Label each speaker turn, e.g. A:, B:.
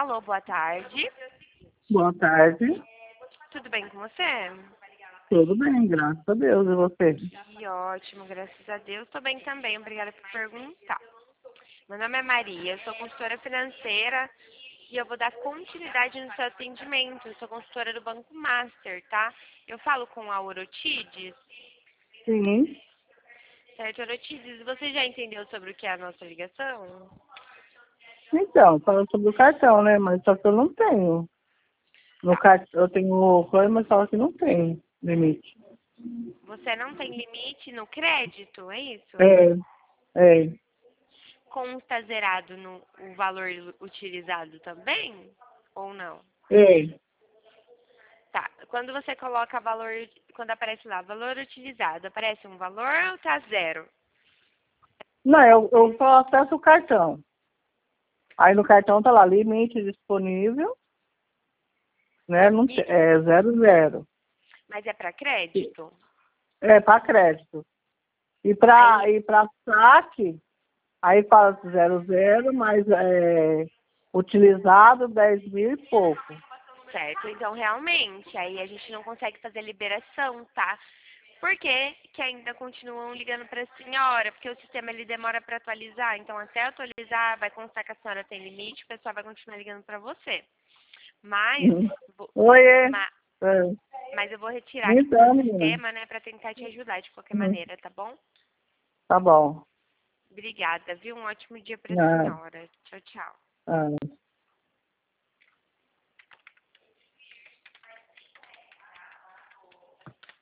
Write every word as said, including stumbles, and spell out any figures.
A: Alô, boa tarde.
B: Boa tarde.
A: Tudo bem com você?
B: Tudo bem, graças a Deus. E você?
A: Que ótimo, graças a Deus. Estou bem também, obrigada por perguntar. Meu nome é Maria, eu sou consultora financeira e eu vou dar continuidade no seu atendimento. Eu sou consultora do Banco Master, tá? Eu falo com a Orotides.
B: Sim.
A: Certo, Orotides, você já entendeu sobre o que é a nossa ligação?
B: Então, falando sobre o cartão, né? Mas só que eu não tenho. No
A: Tá.
B: cartão eu tenho coisa, mas só que não tem limite.
A: Você não tem limite no crédito, é isso?
B: É, é.
A: Consta zerado no o valor utilizado também? Ou não?
B: É.
A: Tá. Quando você coloca valor, quando aparece lá, valor utilizado, aparece um valor ou tá zero?
B: Não, eu, eu só acesso o cartão. Aí no cartão tá lá, limite disponível, né? Não tem,
A: E,
B: é zero, zero.
A: mas é para crédito?
B: É para crédito. E para
A: Aí,
B: e para saque, aí fala zero, zero, mas é utilizado dez mil e pouco.
A: certo. Então, realmente, aí a gente não consegue fazer liberação, tá? Por que que ainda continuam ligando para a senhora? Porque o sistema ele demora para atualizar. Então, até atualizar, vai constar que a senhora tem limite, o pessoal vai continuar ligando para você. Mas,
B: Uhum.
A: vou-
B: Oiê.
A: ma-
B: É.
A: mas eu vou retirar aqui do
B: Então, menina.
A: sistema, né, para tentar te ajudar de qualquer
B: Hum,
A: maneira, tá bom?
B: Tá bom.
A: Obrigada, viu? Um ótimo dia para a
B: Ah,
A: senhora. Tchau, tchau.
B: ah.